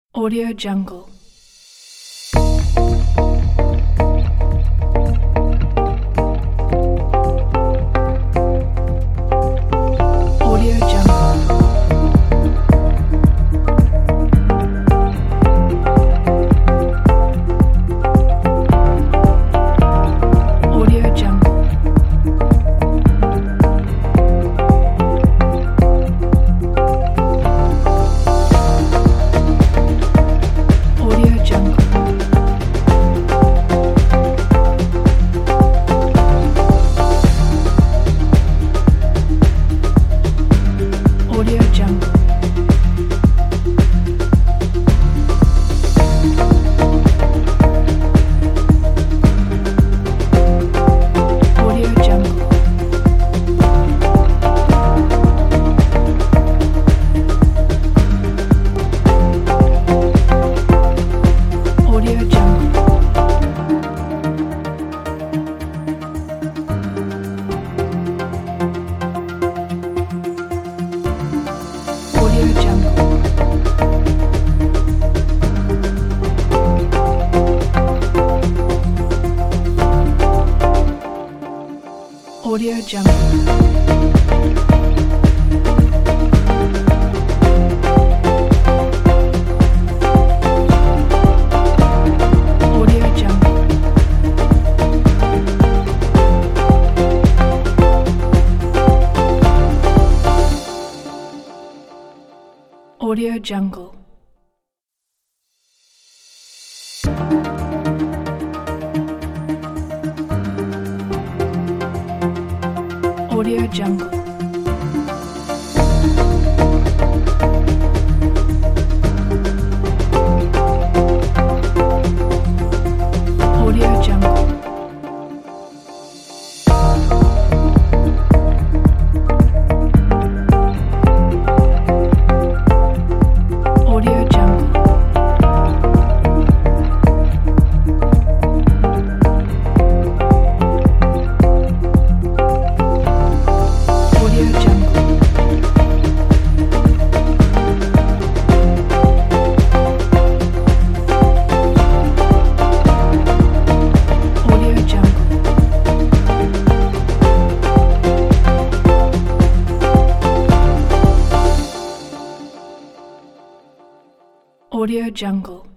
Audio Jungle. Audio Jungle. Audio Jungle. Audio Jungle. Audio Jungle. Audio Jungle. Audio Jungle. Audio Jungle. Audio Jungle. Audio Jungle. Audio Jungle. Audio Jungle. Audio Jungle. Audio Jungle. Audio Jungle. Audio Jungle. Audio Jungle.